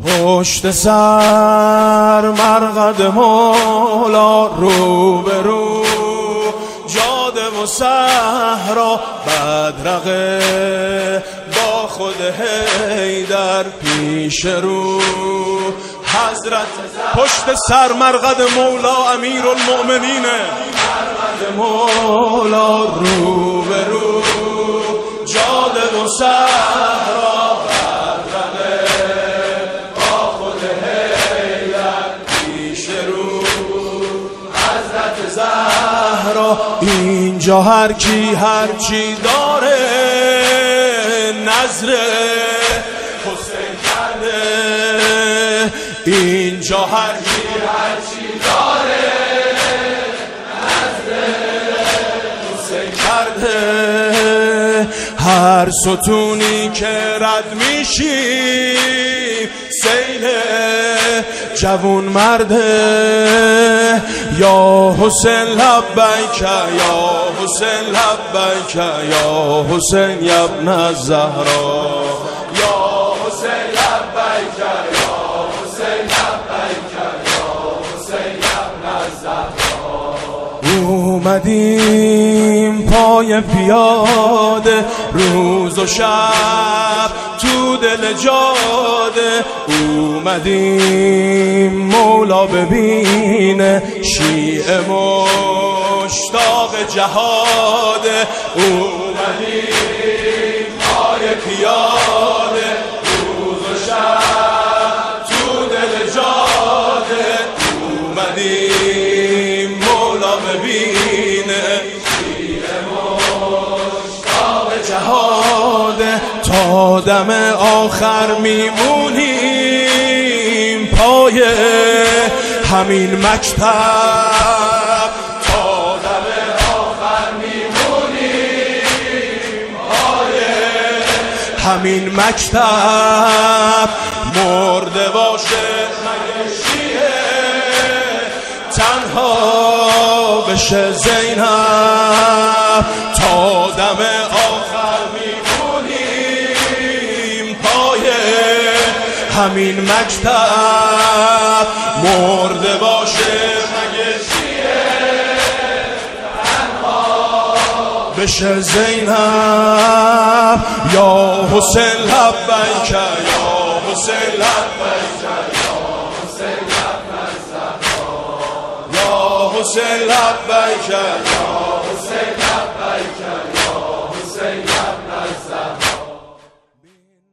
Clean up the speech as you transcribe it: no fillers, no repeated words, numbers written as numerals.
پشت سر مرقد مولا، رو به رو جاده و صحرا، بدرقه با خود حیدر پیش رو حضرت. پشت سر مرقد مولا امیرالمؤمنینه، مرقد مولا، رو به رو جاده و صحرا، اینجا هر کی هر چی داره نظر حسین کرده، اینجا هر کی هر چی داره نظر حسین کرده. هر ستونی که رد میشی سیل جوون مرده، یا حسین لبیک یا حسین لبیک یا حسین یا ابن الزهرا، یا حسین لبیک یا حسین لبیک یا حسین یا ابن الزهرا. اومدیم پای پیاده روز و شب تو دل جاده، اومدیم مولا ببینه شیعه مشتاق جهاده، اومدیم پای پیاده روز و شب تو دل جاده، اومدیم مولا ببینه شیعه مشتاق جهاده. تا دم آخر میمونیم پای همین مکتب، تا دم آخر میمونیم پای همین مکتب. مرده باشه مگه شیعه تنها بشه زینب، تا دم آخر همین مکتب. مرده باشه مگه شیعه تنها بشه زینب، یا حسین لبیک یا حسین لبیک یا حسین یا حسین لبیک یا